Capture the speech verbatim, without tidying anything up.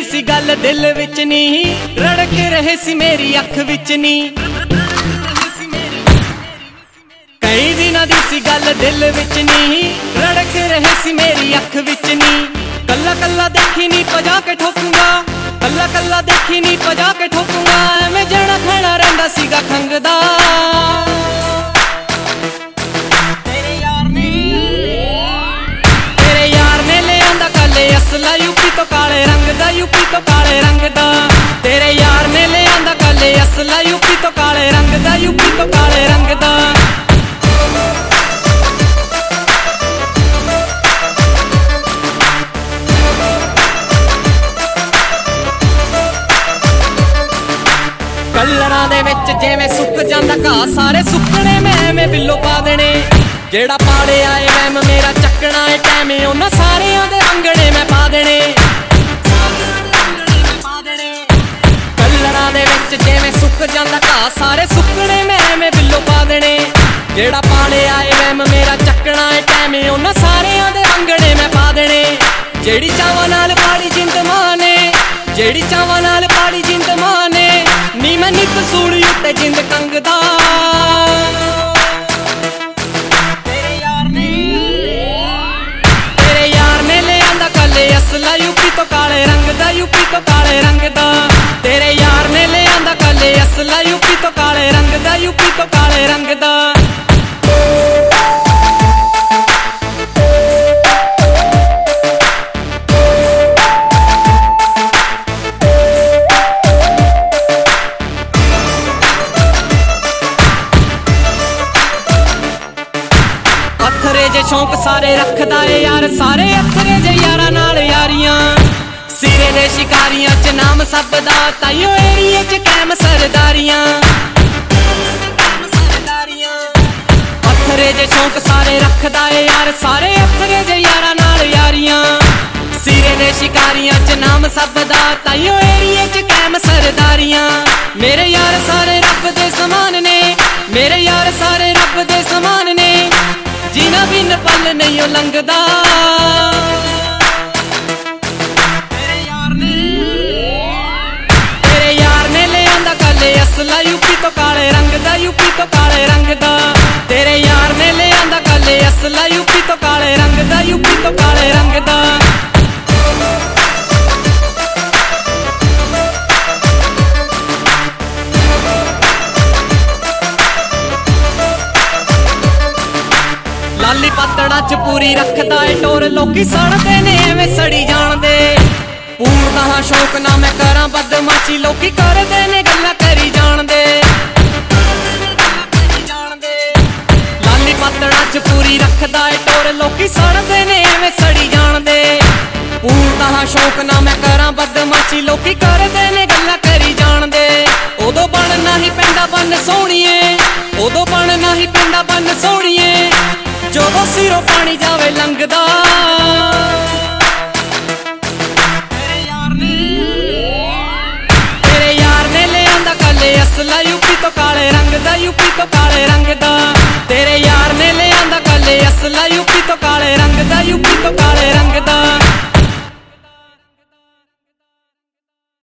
ਦੀ ਸੀ ਗੱਲ ਦਿਲ ਵਿੱਚ ਨੀ, ਰੜਕ ਰਹੇ ਸੀ ਮੇਰੀ ਅੱਖ ਵਿੱਚ ਨੀ। ਕਈ ਦਿਨਾਂ ਦੀ ਸੀ ਗੱਲ ਦਿਲ ਵਿੱਚ ਨੀ, ਰੜਕ ਰਹੇ ਸੀ ਮੇਰੀ ਅੱਖ ਵਿੱਚ ਨੀ। ਕੱਲਾ ਕੱਲਾ ਦੇਖੀ ਨੀ ਭਜਾ ਕੇ ਠੋਕੂੰਗਾ, ਕੱਲਾ ਕੱਲਾ ਦੇਖੀ ਨੀ ਭਜਾ ਕੇ ਠੋਕੂੰਗਾ। ਐਵੇਂ ਜਣਾ ਖਣਾ ਰਹਿੰਦਾ ਸੀਗਾ ਖੰਗਦਾ। ਤੇਰੇ ਯਾਰ ਨੇ ਤੇਰੇ ਯਾਰ ਨੇ ਲਿਆਂਦਾ ਕਾਲੇ ਅਸਲਾ ਯੂਪੀ ਤੋਂ ਕਾਲੇ ਰੰਗ ਦਾ, ਯੂਪੀ ਤੋਂ ਕਾਲੇ ਰੰਗ ਦਾ। ਤੇਰੇ ਯਾਰ ਨੇ ਲਿਆਂਦਾ ਕਾਲੇ ਅਸਲਾ ਯੂਪੀ ਤੋਂ ਕਾਲੇ ਰੰਗ ਦਾ, ਯੂਪੀ ਤੋਂ ਕਾਲੇ ਰੰਗ ਦਾ। ਕਲਰਾਂ ਦੇ ਵਿੱਚ ਜਿਵੇਂ ਸੁੱਕ ਜਾਂਦਾ ਘਾਹ, ਸਾਰੇ ਸੁੱਕਣੇ ਮੈਂ ਐਵੇਂ ਬਿੱਲੋ ਪਾ ਦੇਣੇ। ਜਿਹੜਾ ਪਾੜਿਆ ਏ ਵਹਿਮ ਮੇਰਾ ਚੱਕਣਾ ਏ ਟੈਮ, ਉਹਨਾਂ ਸਾਰਿਆਂ ਦੇ ਅੰਗਣੇ ਮੈਂ ਪਾ ਦੇਣੇ। ਕਲਰਾਂ ਦੇ ਵਿੱਚ ਜਿਵੇਂ ਸੁੱਕ ਜਾਂਦਾ ਘਾਹ, ਸਾਰੇ ਸੁੱਕਣੇ ਮੈਂ ਐਵੇਂ ਬਿੱਲੋ ਪਾ ਦੇਣੇ। ਜਿਹੜਾ ਪਾੜਿਆ ਏ ਵਹਿਮ ਮੇਰਾ ਚੱਕਣਾ ਏ ਟੈਮ, ਉਹਨਾਂ ਸਾਰਿਆਂ ਦੇ ਅੰਗਣੇ ਮੈਂ ਪਾ ਦੇਣੇ। ਜਿਹੜੀ ਚਾਵਾਂ ਨਾਲ ਪਾੜੀ ਜਿੰਦ ਮਾਂ ਨੇ, ਜਿਹੜੀ ਚਾਵਾਂ ਨਾਲ ਪਾੜੀ ਜਿੰਦ ਮਾਂ ਨੇ, ਨੀ ਮੈਂ ਨਿੱਤ ਸੂਲੀ ਉੱਤੇ ਜਿੰਦ ਕੰਗਦਾ। ਤੇਰੇ ਯਾਰ ਨੇ ਤੇਰੇ ਯਾਰ ਨੇ ਲਿਆਂਦਾ ਕਾਲੇ ਅਸਲਾ ਯੂਪੀ ਤੋਂ ਕਾਲੇ ਰੰਗ ਦਾ, ਯੂਪੀ ਤੋਂ ਕਾਲੇ ਰੰਗ ਦਾ। ਤੇਰੇ ਯਾਰ ਨੇ ਲਿਆਂਦਾ ਕਾਲੇ ਅਸਲਾ ਯੂਪੀ ਤੋਂ ਕਾਲੇ ਰੰਗ ਦਾ, ਯੂਪੀ ਤੋਂ ਕਾਲੇ ਰੰਗ ਦਾ। ਅਥਰੇ ਜੇ ਸ਼ੌਂਕ ਸਾਰੇ ਰੱਖਦਾ ਏ ਯਾਰ, ਸਾਰੇ ਅਥਰੇ ਜੇ ਯਾਰਾਂ ਨਾਲ ਯਾਰੀਆਂ। ਸਿਰੇ ਦੇ ਸ਼ਿਕਾਰੀਆਂ ਚ ਨਾਮ ਸਭ ਦਾ, ਤਾਈਓ ਏਰੀਏ ਚ ਕੈਮ ਸਰਦਾਰੀਆਂ। ਅਥਰੇ ਜੇ ਸ਼ੌਂਕ ਸਾਰੇ ਰੱਖਦਾ ਏ ਯਾਰ, ਸਾਰੇ ਅਥਰੇ ਜੇ ਯਾਰਾਂ ਨਾਲ ਯਾਰੀਆਂ। ਸਿਰੇ ਦੇ ਸ਼ਿਕਾਰੀਆਂ ਚ ਨਾਮ ਸਭ ਦਾ, ਤਾਈਓ ਏਰੀਏ ਚ ਕੈਮ ਸਰਦਾਰੀਆਂ। ਮੇਰੇ ਯਾਰ ਸਾਰੇ ਰੱਬ ਦੇ ਸਮਾਨ ਨੇ, ਮੇਰੇ ਯਾਰ ਸਾਰੇ ਰੱਬ ਦੇ ਸਮਾਨ ਨੇ। ਜਿਨ੍ਹਾਂ ਬਿਨ ਪਲ ਨਹੀਂ ਉਹ ਲੰਘਦਾ। ਤੇਰੇ ਯਾਰ ਨੇ ਤੇਰੇ ਯਾਰ ਨੇ ਲਿਆਂਦਾ ਕਾਲੇ ਅਸਲਾ ਯੂਪੀ ਤੋਂ ਕਾਲੇ ਰੰਗ ਦਾ, ਯੂਪੀ ਤੋਂ ਕਾਲੇ ਰੰਗ ਦਾ। ਤੇਰੇ ਯਾਰ ਨੇ ਲਿਆਂਦਾ ਕਾਲੇ ਅਸਲਾ ਯੂਪੀ ਤੋਂ ਕਾਲੇ ਰੰਗ ਦਾ, ਯੂਪੀ ਤੋਂ ਕਾਲੇ ਰੰਗ ਦਾ। ਲਾਲੀ ਪਾਤੜਾ ਚ ਪੂਰੀ ਰੱਖਦਾ ਏ ਟੋਰ, ਲੋਕੀ ਸੜਦੇ ਨੇ ਐਵੇਂ ਸੜੀ ਜਾਣਦੇ। ਪੂਰਦਾ ਹਾਂ ਸ਼ੌਕ ਨਾ ਮੈਂ ਕਰਾਂ ਬਦਮਾਸ਼ੀ, ਲੋਕੀ ਕਰਦੇ ਨੇ ਗੱਲਾਂ ਕਰੀ ਜਾਣਦੇ। ਲਾਲੀ ਪਾਤੜਾ ਚ ਪੂਰੀ ਰੱਖਦਾ ਏ ਟੋਰ, ਲੋਕੀ ਸੜਦੇ ਨੇ ਐਵੇਂ ਸੜੀ ਜਾਣਦੇ। ਪੂਰਦਾ ਹਾਂ ਸ਼ੌਕ ਨਾ ਮੈਂ ਕਰਾਂ ਬਦਮਾਸ਼ੀ, ਲੋਕੀ ਕਰਦੇ ਨੇ ਗੱਲਾਂ ਕਰੀ ਜਾਣਦੇ। ਉਦੋਂ ਬਣਨਾ ਹੀ ਪੈਂਦਾ ਬੰਨ ਸੋਹਣੀਏ, ਉਦੋਂ ਬਣਨਾ ਹੀ ਪੈਂਦਾ ਬੰਨ ਸੋਹਣੀਏ, ਜਦੋਂ ਸਿਰੋਂ ਪਾਣੀ ਜਾਵੇ ਲੰਘਦਾ। ਤੇਰੇ ਯਾਰ ਨੇ ਤੇਰੇ ਯਾਰ ਨੇ ਲਿਆਂਦਾ ਕਾਲੇ ਅਸਲਾ ਯੂਪੀ ਤੋਂ ਕਾਲੇ ਰੰਗ ਦਾ, ਯੂਪੀ ਤੋਂ ਕਾਲੇ ਰੰਗ